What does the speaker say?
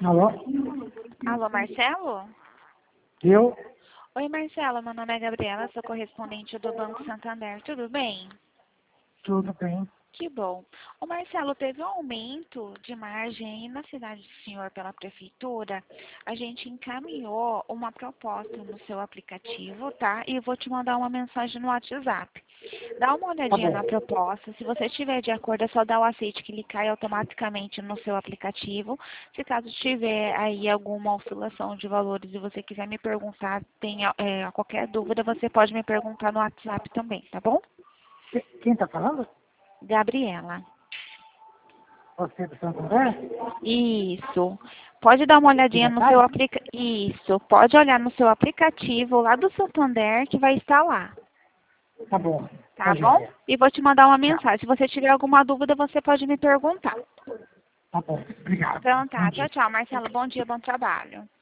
Alô? Alô, Marcelo? Eu? Oi, Marcelo. Meu nome é Gabriela, sou correspondente do Banco Santander. Tudo bem? Tudo bem. Que bom. Ô, Marcelo, teve um aumento de margem aí na cidade do senhor pela prefeitura. A gente encaminhou uma proposta no seu aplicativo, tá? E eu vou te mandar uma mensagem no WhatsApp. Dá uma Tá olhadinha na bom. proposta. Se você estiver de acordo, é só dar o aceite que ele cai automaticamente no seu aplicativo. Se caso tiver aí alguma oscilação de valores e você quiser me perguntar, tenha qualquer dúvida, você pode me perguntar no WhatsApp também, tá bom? Quem tá falando? Gabriela. Você do Santander? Isso. Pode dar uma olhadinha no seu Secretário? aplicativo. Isso. Pode olhar no seu aplicativo lá do Santander que vai estar lá. Tá bom. Tá Tá bom? joia. E vou te mandar uma Tchau. mensagem. Se você tiver alguma dúvida, você pode me perguntar. Tá bom. Obrigado. Então Bom tá. dia. Tchau, tchau, Marcelo. Bom dia, bom trabalho.